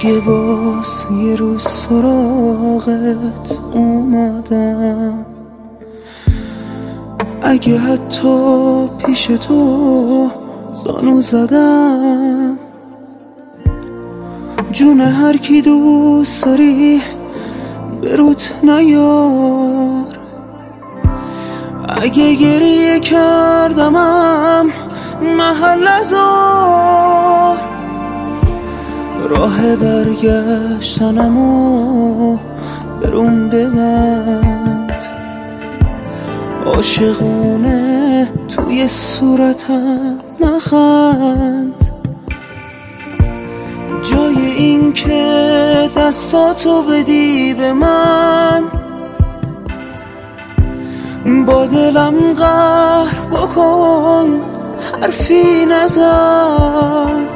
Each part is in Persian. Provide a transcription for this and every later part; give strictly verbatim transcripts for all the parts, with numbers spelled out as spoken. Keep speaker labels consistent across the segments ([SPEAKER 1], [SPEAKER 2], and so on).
[SPEAKER 1] اگه باز یه روز سراغت اومدم، اگه حتی پیش تو زانو زدم، جون هر کی دوست داری بروت نیار، اگه گریه کردمم محل نذار، راه برگشتنمو برون ببند، عاشقونه توی صورتم نخند، جای این که دستاتو بدی به من، با دلم قهر بکن حرفی نزن،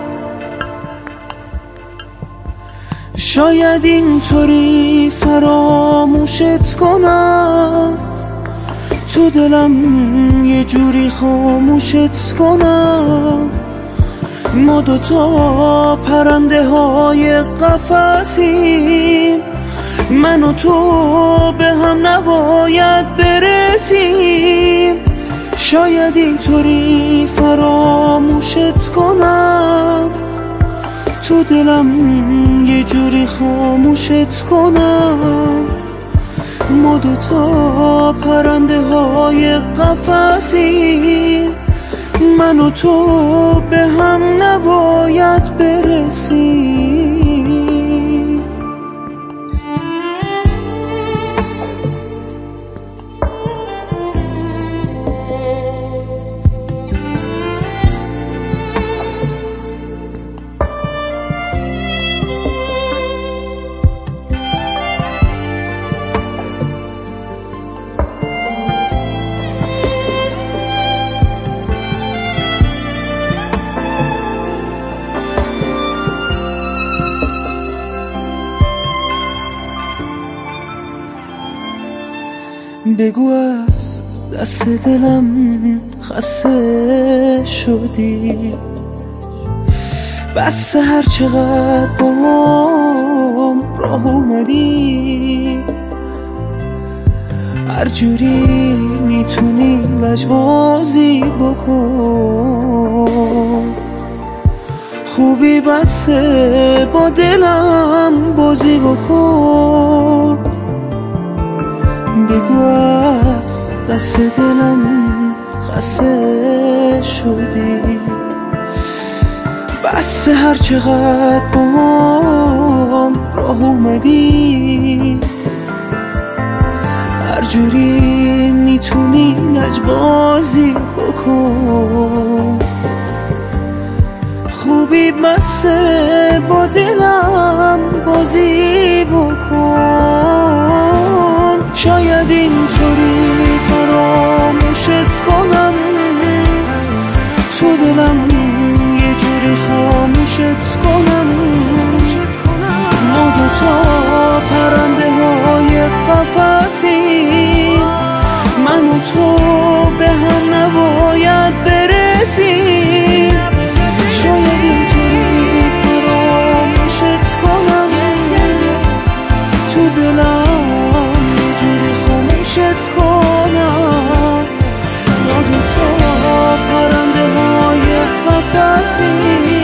[SPEAKER 1] شاید اینطوری فراموشت کنم، تو دلم یه جوری خاموشت کنم، ما دوتا پرنده های قفسیم، من و تو به هم نباید برسیم، شاید اینطوری فراموشت کنم، تو دلم یه جوری خاموشت کنم، ما دوتا پرنده های قفسیم، من و تو به هم نباید برسیم. بگو از دست دلم خسته شدی، بس هر چقدر با هم راه اومدی، هر جوری میتونی لجبازی بکن، خوبی بسه با دلم بازی بکن، بگو از دست دلم خسته شدی، بس هر چقدر با هم راه اومدی، هر جوری میتونی لجبازی بکن، خوبی بسه با دلم بازی بکن، شاید اینطوری فراموشت کنم، تو دلم یه جوری خاموشت کنم، ما دوتا پرنده های قفسیم، من و تو به هم نباید برسیم، شاید اینطوری فراموشت کنم، تو دلم یه جوری خاموشت کنم، ما دوتا پرنده های قفسیم.